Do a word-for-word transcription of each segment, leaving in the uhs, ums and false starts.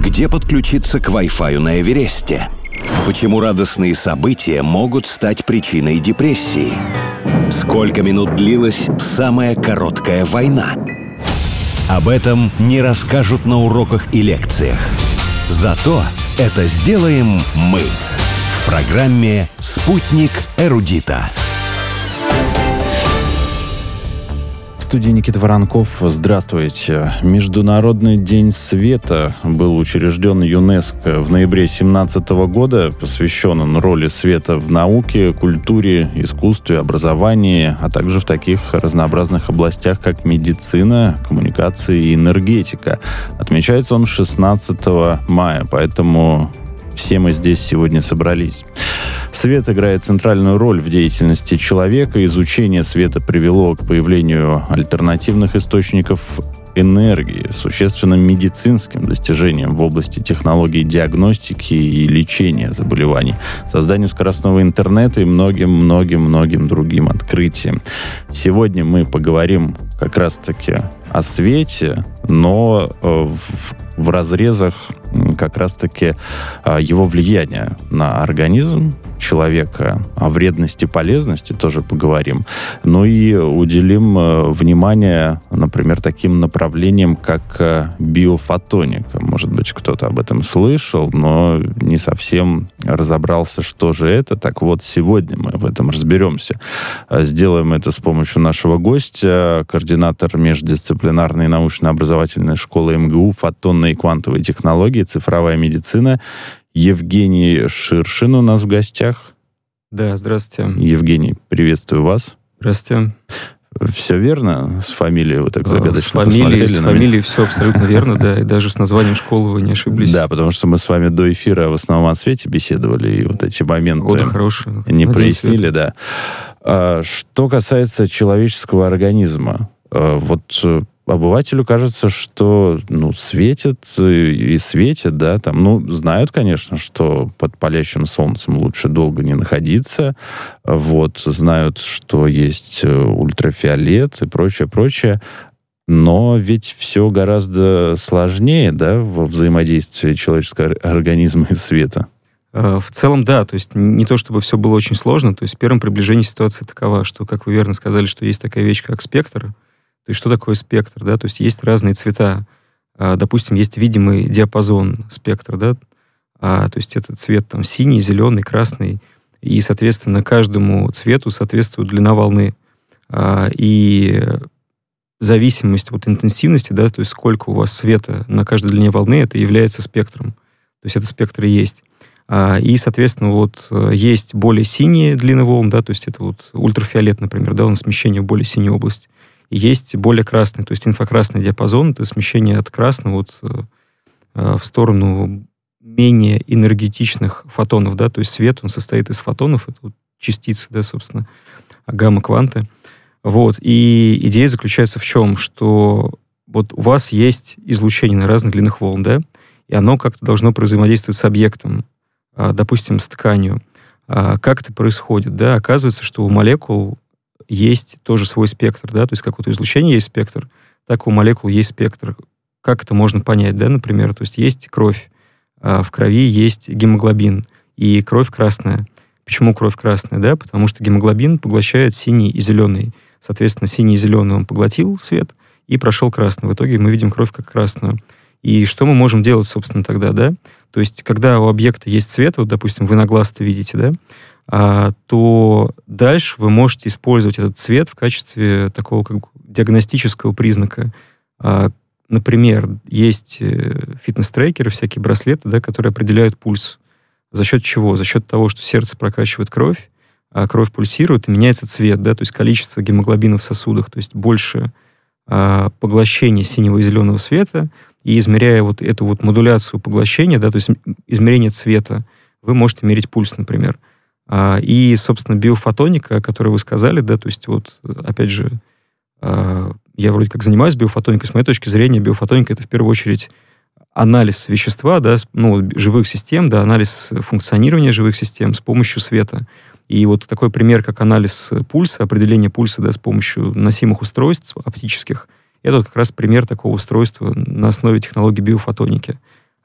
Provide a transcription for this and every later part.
Где подключиться к Wi-Fi на Эвересте? Почему радостные события могут стать причиной депрессии? Сколько минут длилась самая короткая война? Об этом не расскажут на уроках и лекциях. Зато это сделаем мы в программе «Спутник эрудита». В студии Никита Воронков. Здравствуйте. Международный день света был учрежден ЮНЕСКО в ноябре две тысячи семнадцатого года. Посвящен он роли света в науке, культуре, искусстве, образовании, а также в таких разнообразных областях, как медицина, коммуникации и энергетика. Отмечается он шестнадцатого мая, поэтому все мы здесь сегодня собрались. Свет играет центральную роль в деятельности человека. Изучение света привело к появлению альтернативных источников энергии, существенным медицинским достижением в области технологий диагностики и лечения заболеваний, созданию скоростного интернета и многим-многим-многим другим открытиям. Сегодня мы поговорим как раз-таки о свете, но в, в разрезах как раз-таки его влияния на организм человека, о вредности и полезности тоже поговорим. Ну и уделим внимание, например, таким направлениям, как биофотоника. Может быть, кто-то об этом слышал, но не совсем разобрался, что же это. Так вот, сегодня мы в этом разберемся. Сделаем это с помощью нашего гостя, координатор междисциплинарной научно-образовательной школы эм гэ у «Фотонные и квантовые технологии, цифровая медицина» Евгений Ширшин у нас в гостях. Да, здравствуйте. Евгений, приветствую вас. Здравствуйте. Все верно? С фамилией вы так загадочно с фамилией, посмотрели с на фамилией меня? Все абсолютно верно, да, и даже с названием школы вы не ошиблись. Да, потому что мы с вами до эфира в основном о свете беседовали, и вот эти моменты Года хорошие. не прояснили, да. А, что касается человеческого организма, а, вот обывателю кажется, что, ну, светит и светит, да, там, ну, знают, конечно, что под палящим солнцем лучше долго не находиться, вот, знают, что есть ультрафиолет и прочее, прочее, но ведь все гораздо сложнее, да, во взаимодействии человеческого организма и света. В целом, да, то есть не то, чтобы все было очень сложно, то есть в первом приближении ситуация такова, что, как вы верно сказали, что есть такая вещь, как спектр. То есть что такое спектр, да? То есть есть разные цвета. А, допустим, есть видимый диапазон спектра, да? А, то есть это цвет там синий, зеленый, красный. И, соответственно, каждому цвету соответствует длина волны. А, и зависимость от интенсивности, да, то есть сколько у вас света на каждой длине волны, это является спектром. То есть это спектр и есть. А, и, соответственно, вот есть более синие длины волн, да, то есть это вот ультрафиолет, например, да, он смещение в более синюю область. И есть более красный, то есть инфракрасный диапазон, это смещение от красного вот, э, в сторону менее энергетичных фотонов, да, то есть свет, он состоит из фотонов, это вот частицы, да, собственно, гамма-кванты. Вот, и идея заключается в чем, что вот у вас есть излучение на разных длинах волн, да, и оно как-то должно взаимодействовать с объектом, э, допустим, с тканью. А как это происходит, да, оказывается, что у молекул есть тоже свой спектр, да, то есть как вот у излучения есть спектр, так и у молекул есть спектр. Как это можно понять, да, например, то есть есть кровь, а в крови есть гемоглобин, и кровь красная. Почему кровь красная, да, потому что гемоглобин поглощает синий и зеленый. Соответственно, синий и зеленый он поглотил свет и прошел красный. В итоге мы видим кровь как красную. И что мы можем делать, собственно, тогда, да? То есть когда у объекта есть цвет, вот, допустим, вы на глаз это видите, да, А, то дальше вы можете использовать этот цвет в качестве такого как диагностического признака. А, например, есть фитнес-трекеры, всякие браслеты, да, которые определяют пульс. За счет чего? За счет того, что сердце прокачивает кровь, а кровь пульсирует и меняется цвет, да, то есть количество гемоглобина в сосудах, то есть больше а, поглощения синего и зеленого света, и измеряя вот эту вот модуляцию поглощения, да, то есть измерение цвета, вы можете мерить пульс, например. И, собственно, биофотоника, о которой вы сказали, да, то есть вот, опять же, я вроде как занимаюсь биофотоникой, с моей точки зрения, биофотоника — это в первую очередь анализ вещества, да, ну, живых систем, да, анализ функционирования живых систем с помощью света. И вот такой пример, как анализ пульса, определение пульса, да, с помощью носимых устройств оптических, это вот как раз пример такого устройства на основе технологии биофотоники.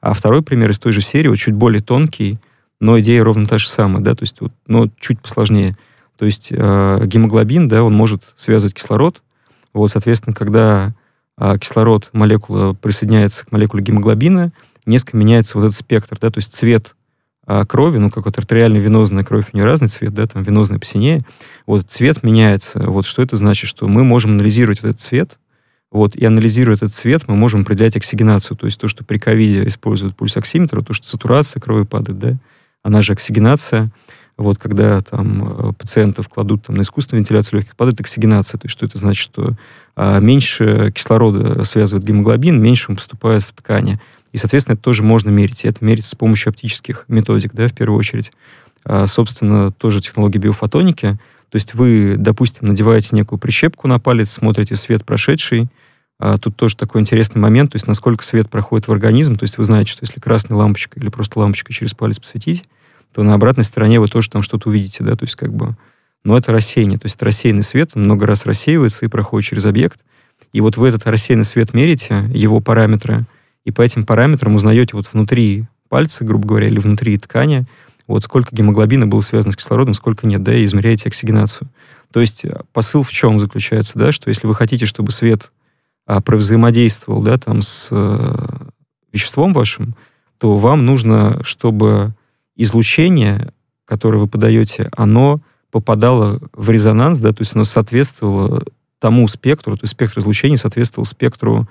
А второй пример из той же серии, вот чуть более тонкий, но идея ровно та же самая, да, то есть, вот, но чуть посложнее. То есть э, гемоглобин, да, он может связывать кислород. Вот, соответственно, когда э, кислород, молекула присоединяется к молекуле гемоглобина, несколько меняется вот этот спектр, да, то есть цвет э, крови, ну, как вот артериальная венозная кровь, у нее разный цвет, да, там венозная посинее, вот цвет меняется. Вот что это значит? Что мы можем анализировать вот этот цвет, вот, и анализируя этот цвет, мы можем определять оксигенацию, то есть то, что при ковиде используют пульсоксиметр, то, что сатурация крови падает, да, она же оксигенация. Вот, когда там пациентов кладут там, на искусственную вентиляцию легких, падает оксигенация. То есть что это значит? Что а, меньше кислорода связывает гемоглобин, меньше он поступает в ткани. И, соответственно, это тоже можно мерить. И это мерится с помощью оптических методик, да, в первую очередь. А, собственно, тоже технология биофотоники. То есть вы, допустим, надеваете некую прищепку на палец, смотрите свет прошедший. А, тут тоже такой интересный момент, то есть насколько свет проходит в организм. То есть вы знаете, что если красной лампочкой или просто лампочкой через палец посветить, то на обратной стороне вы тоже там что-то увидите, да, то есть как бы... Но это рассеяние, то есть это рассеянный свет, он много раз рассеивается и проходит через объект. И вот вы этот рассеянный свет мерите, его параметры, и по этим параметрам узнаете вот внутри пальца, грубо говоря, или внутри ткани, вот сколько гемоглобина было связано с кислородом, сколько нет, да, и измеряете оксигенацию. То есть посыл в чем заключается, да, что если вы хотите, чтобы свет а, провзаимодействовал, да, там с а, веществом вашим, то вам нужно, чтобы излучение, которое вы подаете, оно попадало в резонанс, да, то есть оно соответствовало тому спектру, то есть спектр излучения соответствовал спектру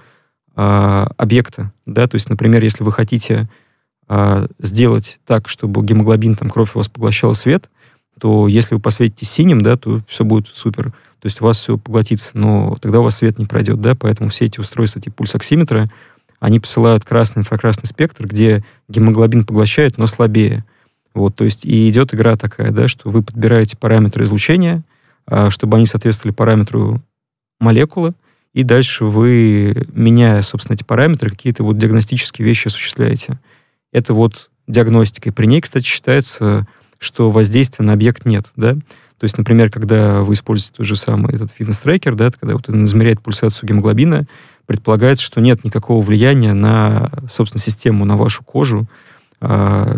э, объекта, да, то есть, например, если вы хотите э, сделать так, чтобы гемоглобин, там, кровь у вас поглощала свет, то если вы посветите синим, да, то все будет супер, то есть у вас все поглотится, но тогда у вас свет не пройдет, да, поэтому все эти устройства типа пульсоксиметра, они посылают красный инфракрасный спектр, где гемоглобин поглощает, но слабее. Вот, то есть и идет игра такая, да, что вы подбираете параметры излучения, а, чтобы они соответствовали параметру молекулы, и дальше вы, меняя, собственно, эти параметры, какие-то вот диагностические вещи осуществляете. Это вот диагностика. И при ней, кстати, считается, что воздействия на объект нет, да. То есть, например, когда вы используете тот же самый этот фитнес-трекер, да, когда вот он измеряет пульсацию гемоглобина, предполагается, что нет никакого влияния на, собственно, систему, на вашу кожу. А,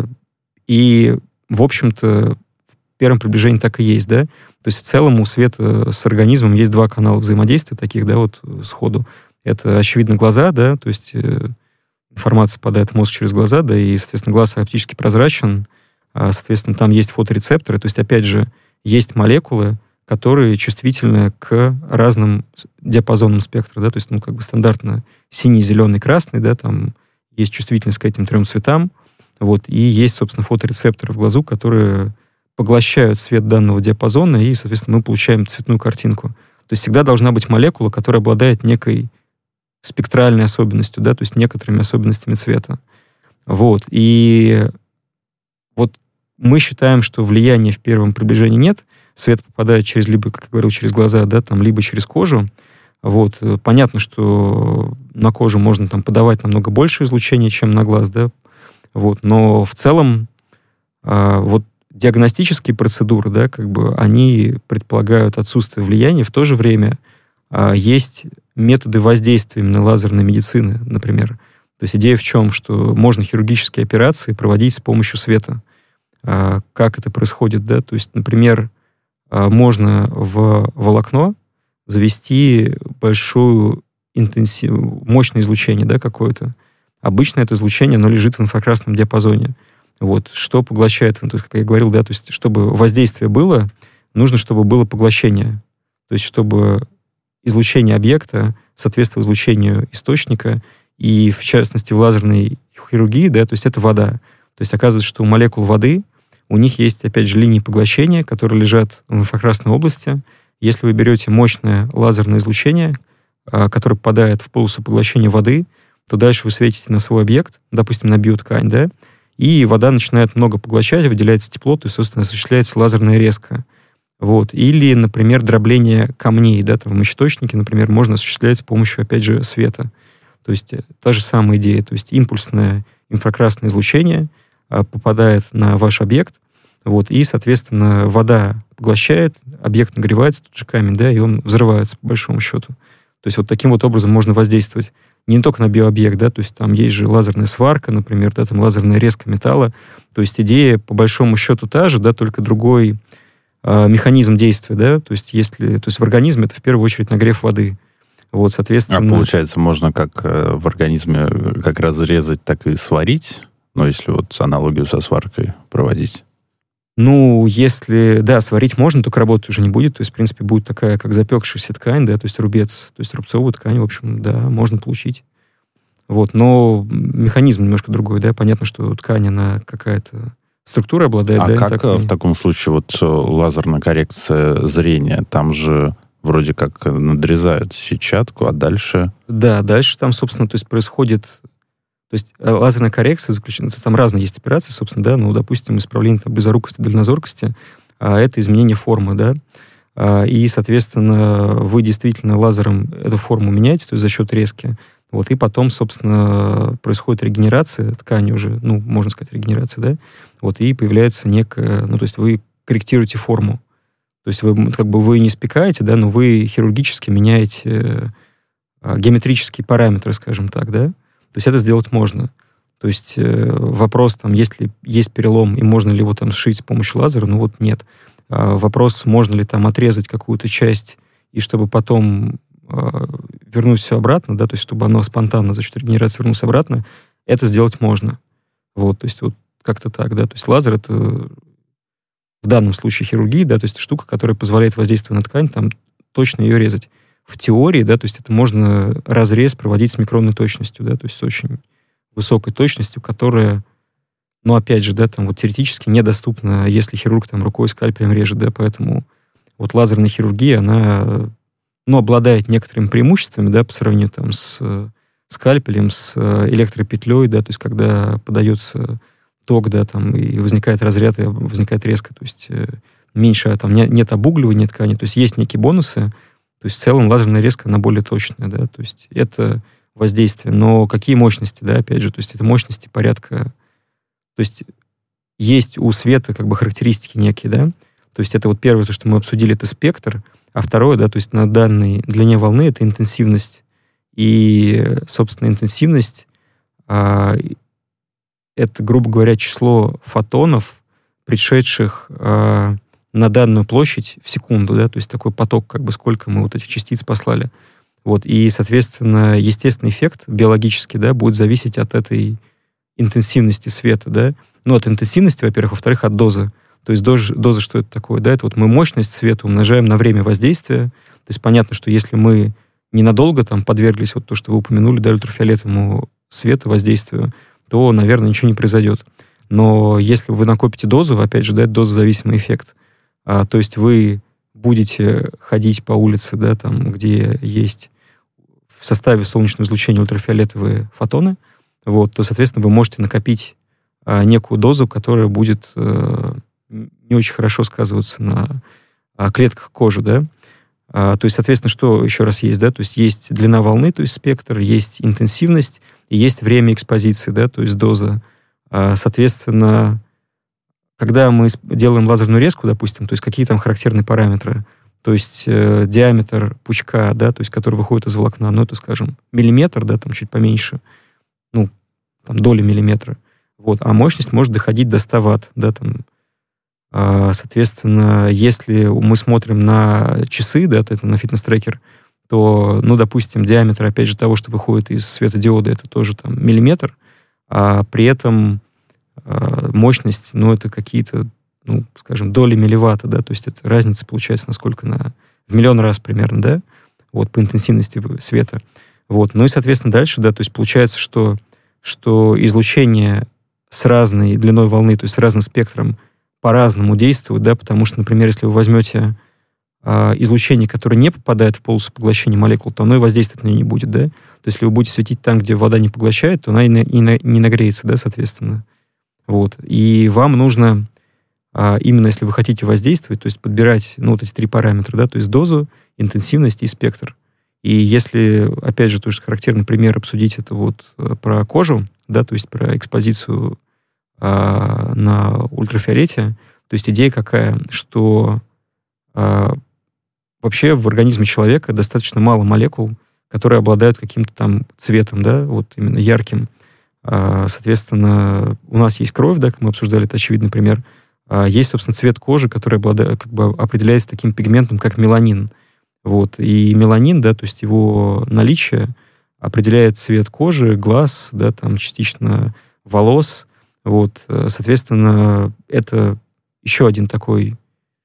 И, в общем-то, в первом приближении так и есть, да. То есть в целом у света с организмом есть два канала взаимодействия таких, да, вот сходу. Это, очевидно, глаза, да, то есть э, информация попадает в мозг через глаза, да, и, соответственно, глаз оптически прозрачен, а, соответственно, там есть фоторецепторы, то есть, опять же, есть молекулы, которые чувствительны к разным диапазонам спектра, да, то есть, ну, как бы стандартно синий, зеленый, красный, да, там есть чувствительность к этим трем цветам. Вот, и есть, собственно, фоторецепторы в глазу, которые поглощают свет данного диапазона, и, соответственно, мы получаем цветную картинку. То есть всегда должна быть молекула, которая обладает некой спектральной особенностью, да, то есть некоторыми особенностями цвета. Вот, и вот мы считаем, что влияния в первом приближении нет, свет попадает через, либо, как я говорил, через глаза, да, там, либо через кожу. Вот, понятно, что на кожу можно там подавать намного больше излучения, чем на глаз, да. Вот, но в целом э, вот диагностические процедуры, да, как бы они предполагают отсутствие влияния. В то же время э, есть методы воздействия именно лазерной медицины, например. То есть идея в чем, что можно хирургические операции проводить с помощью света. Э, как это происходит, да? То есть, например, э, можно в волокно завести большую интенсив... мощное излучение, да, какое-то. Обычно это излучение, оно лежит в инфракрасном диапазоне. Вот, что поглощает, то есть, как я говорил, да, то есть, чтобы воздействие было, нужно, чтобы было поглощение. То есть, чтобы излучение объекта соответствовало излучению источника, и, в частности, в лазерной хирургии, да, то есть, это вода. То есть, оказывается, что у молекул воды, у них есть, опять же, линии поглощения, которые лежат в инфракрасной области. Если вы берете мощное лазерное излучение, которое попадает в полосу поглощения воды, то дальше вы светите на свой объект, допустим, на биоткань, да, и вода начинает много поглощать, выделяется тепло, то есть, собственно, осуществляется лазерная резка. Вот. Или, например, дробление камней, да, там в мочеточнике, например, можно осуществлять с помощью, опять же, света. То есть та же самая идея, то есть импульсное инфракрасное излучение а, попадает на ваш объект, вот, и, соответственно, вода поглощает, объект нагревается, тут же камень, да, и он взрывается, по большому счету. То есть вот таким вот образом можно воздействовать. не только на биообъект, да, то есть там есть же лазерная сварка, например, да, там лазерная резка металла, то есть идея по большому счету та же, да, только другой э, механизм действия, да, то есть если, то есть в организме это в первую очередь нагрев воды, вот, соответственно... А получается, можно как э, в организме как разрезать, так и сварить, ну, если вот аналогию со сваркой проводить? Ну, если, да, сварить можно, только работать уже не будет. То есть, в принципе, будет такая, как запекшаяся ткань, да, то есть рубец, то есть рубцовую ткань, в общем, да, можно получить. Вот, но механизм немножко другой, да, понятно, что ткань, она какая-то структура обладает, а да. А как так, в не... таком случае вот лазерная коррекция зрения? Там же вроде как надрезают сетчатку, а дальше... Да, дальше там, собственно, то есть происходит... То есть лазерная коррекция заключена, там разные есть операции, собственно, да, ну, допустим, исправление там, близорукости, дальнозоркости, а это изменение формы, да, а, и, соответственно, вы действительно лазером эту форму меняете, то есть за счет резки, вот, и потом, собственно, происходит регенерация ткани уже, ну, можно сказать, регенерация, да, вот, и появляется некая, ну, то есть вы корректируете форму, то есть вы, как бы, вы не спекаете, да, но вы хирургически меняете а, геометрические параметры, скажем так, да. То есть это сделать можно. То есть э, вопрос, там, есть ли есть перелом, и можно ли его там сшить с помощью лазера, ну вот нет. А вопрос, можно ли там отрезать какую-то часть, и чтобы потом э, вернуть все обратно, да, то есть чтобы оно спонтанно за счет регенерации вернулось обратно, это сделать можно. Вот, то есть вот как-то так, да. То есть лазер — это в данном случае хирургии, да, то есть штука, которая позволяет воздействовать на ткань, там, точно ее резать. В теории, да, то есть это можно разрез проводить с микронной точностью, да, то есть с очень высокой точностью, которая, ну, опять же, да, там вот теоретически недоступна, если хирург там рукой, скальпелем режет, да, поэтому вот лазерная хирургия, она, ну, обладает некоторыми преимуществами, да, по сравнению там с скальпелем, с электропетлей, да, то есть когда подается ток, да, там, и возникает разряд, и возникает резко, то есть меньше, там, не, нет обугливания ткани, то есть есть некие бонусы. То есть в целом лазерная резка, она более точная, да, то есть это воздействие. Но какие мощности, да, опять же, то есть это мощности порядка... То есть есть у света как бы характеристики некие, да, то есть это вот первое, то, что мы обсудили, это спектр, а второе, да, то есть на данной длине волны это интенсивность. И, собственно, интенсивность а, это, грубо говоря, число фотонов, пришедших... А, на данную площадь в секунду, да, то есть такой поток, как бы сколько мы вот этих частиц послали. Вот, и, соответственно, естественный эффект биологический, да, будет зависеть от этой интенсивности света, да, ну, от интенсивности, во-первых, во-вторых, от дозы. То есть доза, доза, что это такое, да, это вот мы мощность света умножаем на время воздействия, то есть понятно, что если мы ненадолго там подверглись, вот то, что вы упомянули, да, ультрафиолетовому свету, воздействию, то, наверное, ничего не произойдет. Но если вы накопите дозу, опять же, да, это дозозависимый эффект. А, то есть вы будете ходить по улице, да, там, где есть в составе солнечного излучения ультрафиолетовые фотоны, вот, то, соответственно, вы можете накопить а, некую дозу, которая будет а, не очень хорошо сказываться на а, клетках кожи, да. А, то есть, соответственно, что еще раз есть, да, то есть есть длина волны, то есть спектр, есть интенсивность, и есть время экспозиции, да, то есть доза. А, соответственно, когда мы делаем лазерную резку, допустим, то есть какие там характерные параметры, то есть э, диаметр пучка, да, то есть который выходит из волокна, ну, это, скажем, миллиметр, да, там чуть поменьше, ну, там доли миллиметра, вот, а мощность может доходить до ста ватт, да, там, а, соответственно, если мы смотрим на часы, да, это на фитнес-трекер, то, ну, допустим, диаметр, опять же, того, что выходит из светодиода, это тоже там миллиметр, а при этом мощность, ну, это какие-то, ну, скажем, доли милливатта, да, то есть это разница получается насколько на... в миллион раз примерно, да, вот, по интенсивности света. Вот, ну и, соответственно, дальше, да, то есть получается, что, что излучение с разной длиной волны, то есть с разным спектром по-разному действует, да, потому что, например, если вы возьмете а, излучение, которое не попадает в полосу поглощения молекул, то оно и воздействовать на нее не будет, да. То есть если вы будете светить там, где вода не поглощает, то она и, на, и на, не нагреется, да, соответственно. Вот. И вам нужно, а, именно если вы хотите воздействовать, то есть подбирать, ну, вот эти три параметра, да, то есть дозу, интенсивность и спектр. И если, опять же, тоже характерный пример обсудить, это вот про кожу, да, то есть про экспозицию а, на ультрафиолете, то есть идея какая, что а, вообще в организме человека достаточно мало молекул, которые обладают каким-то там цветом, да, вот именно ярким. Соответственно, у нас есть кровь, да, как мы обсуждали, это очевидный пример. Есть, собственно, цвет кожи, который обладает, как бы определяется таким пигментом, как меланин. Вот. И меланин, да, то есть его наличие определяет цвет кожи, глаз, да, там частично волос. Вот. Соответственно, это еще один такой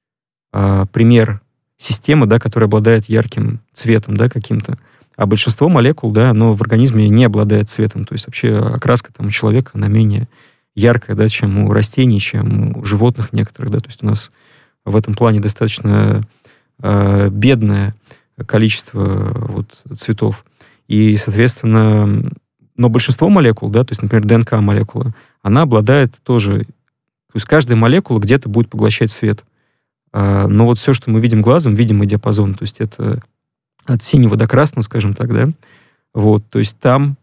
а, пример системы, да, которая обладает ярким цветом, да, каким-то. А большинство молекул, да, оно в организме не обладает цветом. То есть вообще окраска там у человека, она менее яркая, да, чем у растений, чем у животных некоторых, да. То есть у нас в этом плане достаточно э, бедное количество вот, цветов. И, соответственно, но большинство молекул, да, то есть, например, ДНК-молекула, она обладает тоже... То есть каждая молекула где-то будет поглощать свет. А, но вот все, что мы видим глазом, видимый диапазон, то есть это от синего до красного, скажем так, да, вот, то есть там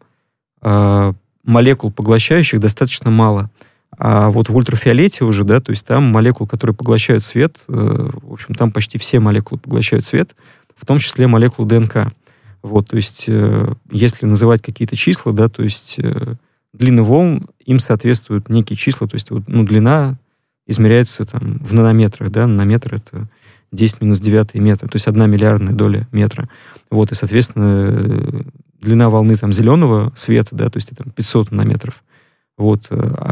а, молекул, поглощающих, достаточно мало. А вот в ультрафиолете уже, да, то есть там молекул, которые поглощают свет, э, в общем, там почти все молекулы поглощают свет, в том числе молекулы ДНК. Вот, то есть э, если называть какие-то числа, да, то есть э, длины волн, им соответствуют некие числа, то есть вот, ну, длина измеряется там в нанометрах, да, нанометр — это десять минус девять метра, то есть одна миллиардная доля метра. Вот, и, соответственно, длина волны там зеленого света, да, то есть это пятьсот нанометров. Вот,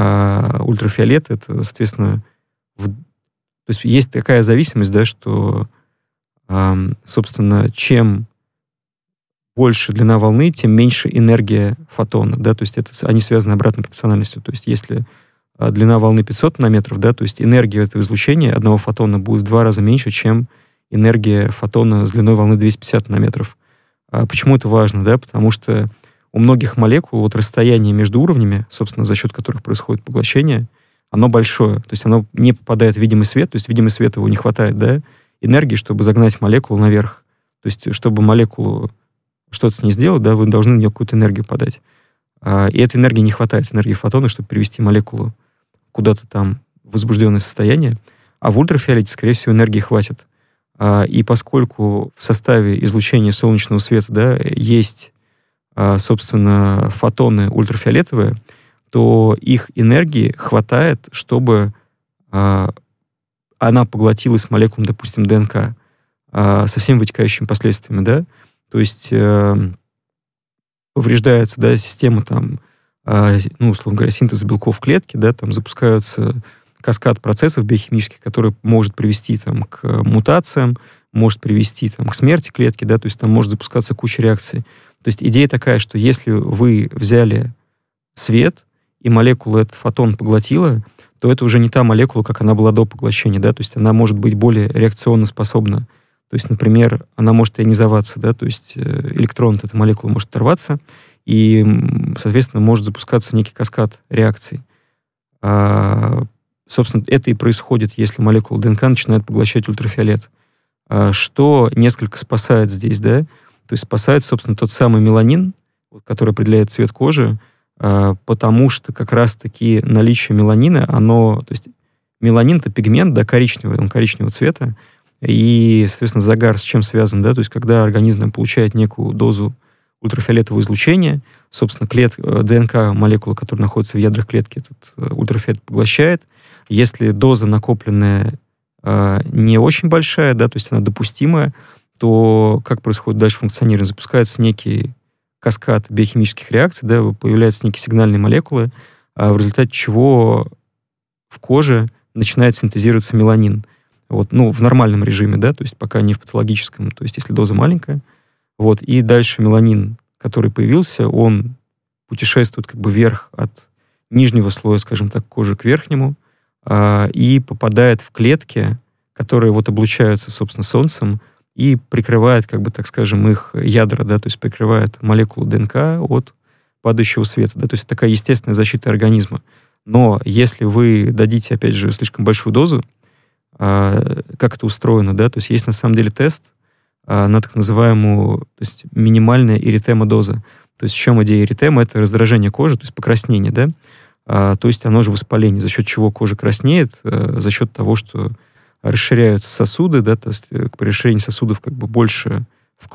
а ультрафиолет — это, соответственно, в... то есть есть такая зависимость, да, что, э, собственно, чем больше длина волны, тем меньше энергия фотона, да, то есть это, они связаны обратной пропорциональностью. То есть если длина волны пятьсот нанометров, да, то есть энергия этого излучения одного фотона будет в два раза меньше, чем энергия фотона с длиной волны двести пятьдесят нанометров. А почему это важно, да? Потому что у многих молекул вот расстояние между уровнями, собственно, за счет которых происходит поглощение, оно большое, то есть оно не попадает в видимый свет, то есть видимый свет его не хватает, да, энергии, чтобы загнать молекулу наверх. То есть чтобы молекулу что-то с ней сделать, да, вы должны на нее какую-то энергию подать. А, и этой энергии не хватает, энергии фотона, чтобы перевести молекулу куда-то там в возбужденное состояние. А в ультрафиолете, скорее всего, энергии хватит. А, и поскольку в составе излучения солнечного света, да, есть, а, собственно, фотоны ультрафиолетовые, то их энергии хватает, чтобы а, она поглотилась молекулами, допустим, ДНК, а, со всеми вытекающими последствиями, да. То есть э, повреждается, да, система там, э, ну, условно говоря, синтеза белков в клетке, да, там запускаются каскад процессов биохимических, который может привести там к мутациям, может привести там к смерти клетки, да, то есть там может запускаться куча реакций. То есть идея такая, что если вы взяли свет, и молекула этот фотон поглотила, то это уже не та молекула, как она была до поглощения, да, то есть она может быть более реакционно способна. То есть, например, она может ионизоваться, да, то есть электрон от этой молекулы может оторваться, и, соответственно, может запускаться некий каскад реакций. А, собственно, это и происходит, если молекула ДНК начинает поглощать ультрафиолет. А, что несколько спасает здесь, да? То есть спасает, собственно, тот самый меланин, который определяет цвет кожи, а, потому что как раз-таки наличие меланина, оно... То есть меланин — это пигмент, да, коричневый, он коричневого цвета, и, соответственно, загар с чем связан, да, то есть когда организм получает некую дозу ультрафиолетового излучения, собственно, клет, ДНК молекулы, которая находится в ядрах клетки, этот ультрафиолет поглощает. Если доза накопленная э, не очень большая, да, то есть она допустимая, то как происходит дальше функционирование? Запускается некий каскад биохимических реакций, да, появляются некие сигнальные молекулы, э, в результате чего в коже начинает синтезироваться меланин. Вот, ну, в нормальном режиме, да, то есть пока не в патологическом, то есть если доза маленькая. Вот, и дальше меланин, который появился, он путешествует как бы вверх от нижнего слоя, скажем так, кожи к верхнему, а, и попадает в клетки, которые вот облучаются, собственно, солнцем, и прикрывает, как бы, так скажем, их ядра, да, то есть прикрывает молекулу ДНК от падающего света, да, то есть такая естественная защита организма. Но если вы дадите, опять же, слишком большую дозу, а, как это устроено, да, то есть есть на самом деле тест а, на так называемую, то есть минимальная эритема-доза. То есть в чем идея эритема? Это раздражение кожи, то есть покраснение, да, а, то есть оно же воспаление, за счет чего кожа краснеет, а, за счет того, что расширяются сосуды, да, то есть при расширении сосудов как бы больше вклад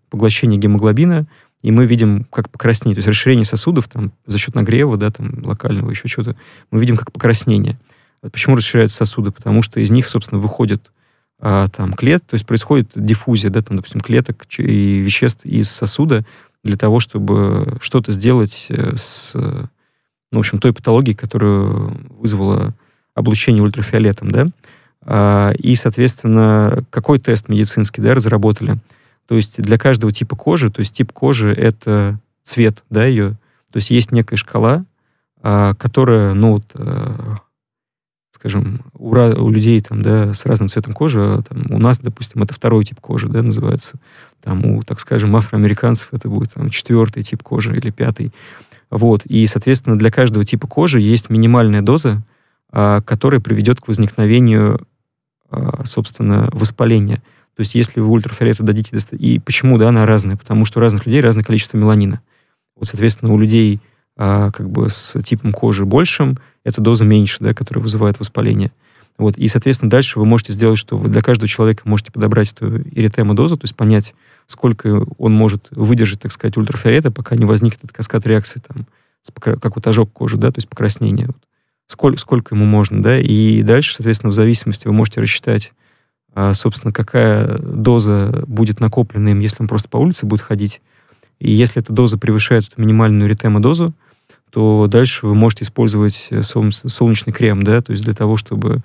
поглощение гемоглобина, и мы видим, как покраснение. То есть расширение сосудов там, за счет нагрева, да, там, локального, еще что-то, мы видим как покраснение. Почему расширяются сосуды? Потому что из них, собственно, выходят а, там, клетки, то есть происходит диффузия, да, там, допустим, клеток и веществ из сосуда для того, чтобы что-то сделать с, ну, в общем, той патологией, которую вызвало облучение ультрафиолетом, да. А, и, соответственно, какой тест медицинский, да, разработали? То есть для каждого типа кожи, то есть тип кожи — это цвет, да, ее, то есть есть некая шкала, а, которая, ну, вот, а, скажем, у, у людей там, да, с разным цветом кожи, там, у нас, допустим, это второй тип кожи, да, называется. Там у, так скажем, афроамериканцев это будет там, четвертый тип кожи или пятый. Вот. И, соответственно, для каждого типа кожи есть минимальная доза, а, которая приведет к возникновению, а, собственно, воспаления. То есть если вы ультрафиолета дадите... И почему, да, она разная? Потому что у разных людей разное количество меланина. Вот, соответственно, у людей а, как бы с типом кожи большим эта доза меньше, да, которая вызывает воспаление. Вот. И, соответственно, дальше вы можете сделать, что вы для каждого человека можете подобрать эту эритема-дозу, то есть понять, сколько он может выдержать, так сказать, ультрафиолета, пока не возникнет этот каскад реакции, там, как вот ожог кожи, да, то есть покраснение. Вот. Сколько, сколько ему можно, да, и дальше, соответственно, в зависимости вы можете рассчитать, а, собственно, какая доза будет накоплена им, если он просто по улице будет ходить. И если эта доза превышает эту минимальную эритема-дозу, то дальше вы можете использовать солнечный крем, да, то есть для того, чтобы,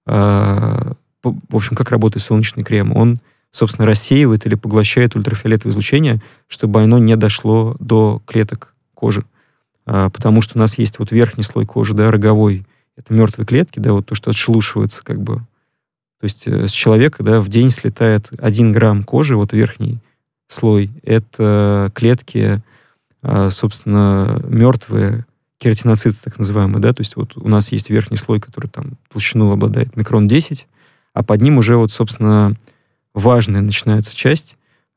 э, в общем, как работает солнечный крем? Он, собственно, рассеивает или поглощает ультрафиолетовое излучение, чтобы оно не дошло до клеток кожи. А, потому что у нас есть вот верхний слой кожи, да, роговой, это мертвые клетки, да, вот то, что отшелушивается, как бы. То есть с человека, да, в день слетает один грамм кожи, вот верхний слой, это клетки, собственно, мертвые кератиноциты, так называемые, да, то есть вот у нас есть верхний слой, который там толщину обладает микрон десять, а под ним уже вот, собственно, важная начинается часть,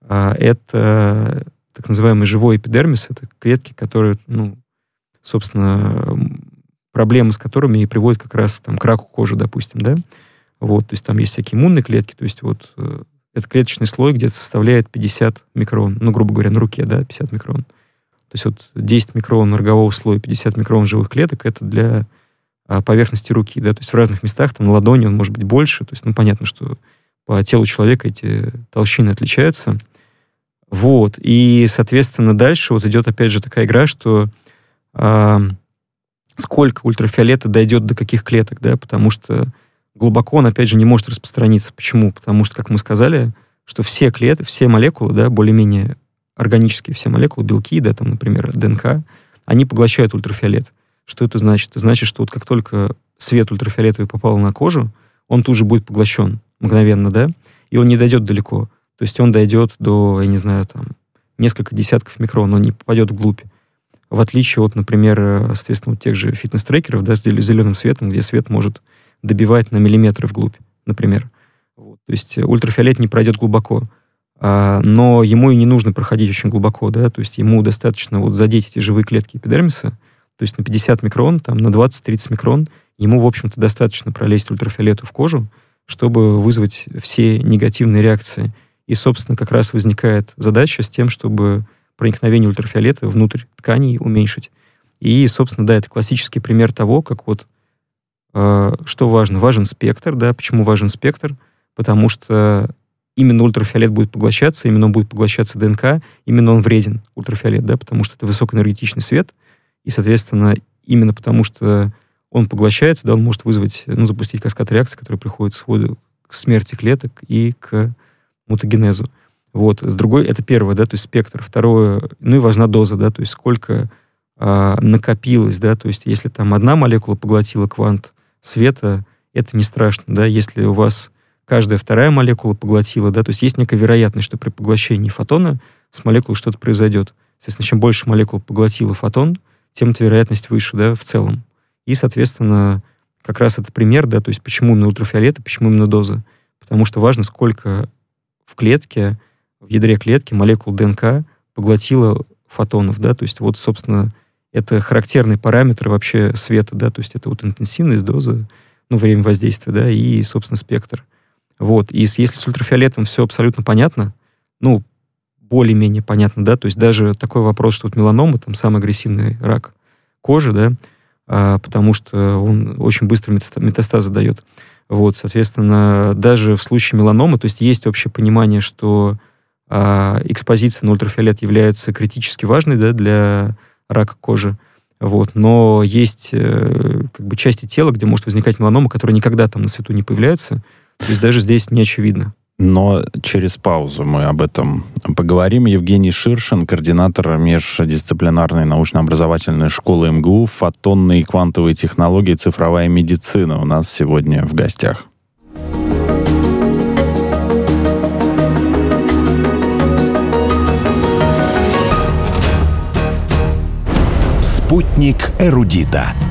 это так называемый живой эпидермис, это клетки, которые, ну, собственно, проблемы с которыми и приводят как раз там, к раку кожи, допустим, да, вот, то есть там есть всякие иммунные клетки, то есть вот этот клеточный слой где-то составляет пятьдесят микрон, ну, грубо говоря, на руке, да, пятьдесят микрон. То есть вот десять микрон рогового слоя, пятьдесят микрон живых клеток, это для а, поверхности руки, да, то есть в разных местах, там на ладони он может быть больше, то есть, ну, понятно, что по телу человека эти толщины отличаются. Вот, и, соответственно, дальше вот идет, опять же, такая игра, что а, сколько ультрафиолета дойдет до каких клеток, да, потому что глубоко он, опять же, не может распространиться. Почему? Потому что, как мы сказали, что все клетки, все молекулы, да, более-менее органические все молекулы, белки, да, там, например, ДНК, они поглощают ультрафиолет. Что это значит? Это значит, что вот как только свет ультрафиолетовый попал на кожу, он тут же будет поглощен мгновенно, да, и он не дойдет далеко. То есть он дойдет до, я не знаю, там, несколько десятков микрон, он не попадет вглубь. В отличие от, например, соответственно, вот тех же фитнес-трекеров, да, с зеленым светом, где свет может добивать на миллиметры вглубь, например. Вот. То есть ультрафиолет не пройдет глубоко. Но ему и не нужно проходить очень глубоко, да, то есть ему достаточно вот задеть эти живые клетки эпидермиса, то есть на пятьдесят микрон, там, на двадцать-тридцать микрон, ему, в общем-то, достаточно пролезть ультрафиолету в кожу, чтобы вызвать все негативные реакции. И, собственно, как раз возникает задача с тем, чтобы проникновение ультрафиолета внутрь тканей уменьшить. И, собственно, да, это классический пример того, как вот, э, что важно, важен спектр, да, почему важен спектр, потому что именно ультрафиолет будет поглощаться, именно он будет поглощаться ДНК, именно он вреден, ультрафиолет, да, потому что это высокоэнергетичный свет, и, соответственно, именно потому что он поглощается, да, он может вызвать, ну, запустить каскад реакций, который приходит сходу к смерти клеток и к мутагенезу. Вот. С другой, это первое, да, то есть спектр. Второе, ну и важна доза, да, то есть сколько а, накопилось, да, то есть если там одна молекула поглотила квант света, это не страшно, да, если у вас каждая вторая молекула поглотила, да, то есть есть некая вероятность, что при поглощении фотона с молекулой что-то произойдет. Соответственно, чем больше молекул поглотила фотон, тем эта вероятность выше, да, в целом. И, соответственно, как раз это пример, да, то есть почему именно ультрафиолет и почему именно доза. Потому что важно, сколько в клетке, в ядре клетки молекул ДНК поглотила фотонов, да, то есть вот, собственно, это характерный параметр вообще света, да, то есть это вот интенсивность, доза, ну, время воздействия, да, и, собственно, спектр. Вот, и если с ультрафиолетом все абсолютно понятно, ну, более-менее понятно, да, то есть даже такой вопрос, что вот меланома, там самый агрессивный рак кожи, да, а, потому что он очень быстро метастазы дает. Вот, соответственно, даже в случае меланомы, то есть есть общее понимание, что а, экспозиция на ультрафиолет является критически важной, да, для рака кожи, вот, но есть э, как бы части тела, где может возникать меланома, которая никогда там на свету не появляется, то есть даже здесь не очевидно. Но через паузу мы об этом поговорим. Евгений Ширшин, координатор междисциплинарной научно-образовательной школы эм гэ у «Фотонные и квантовые технологии. Цифровая медицина», у нас сегодня в гостях. Спутник эрудита.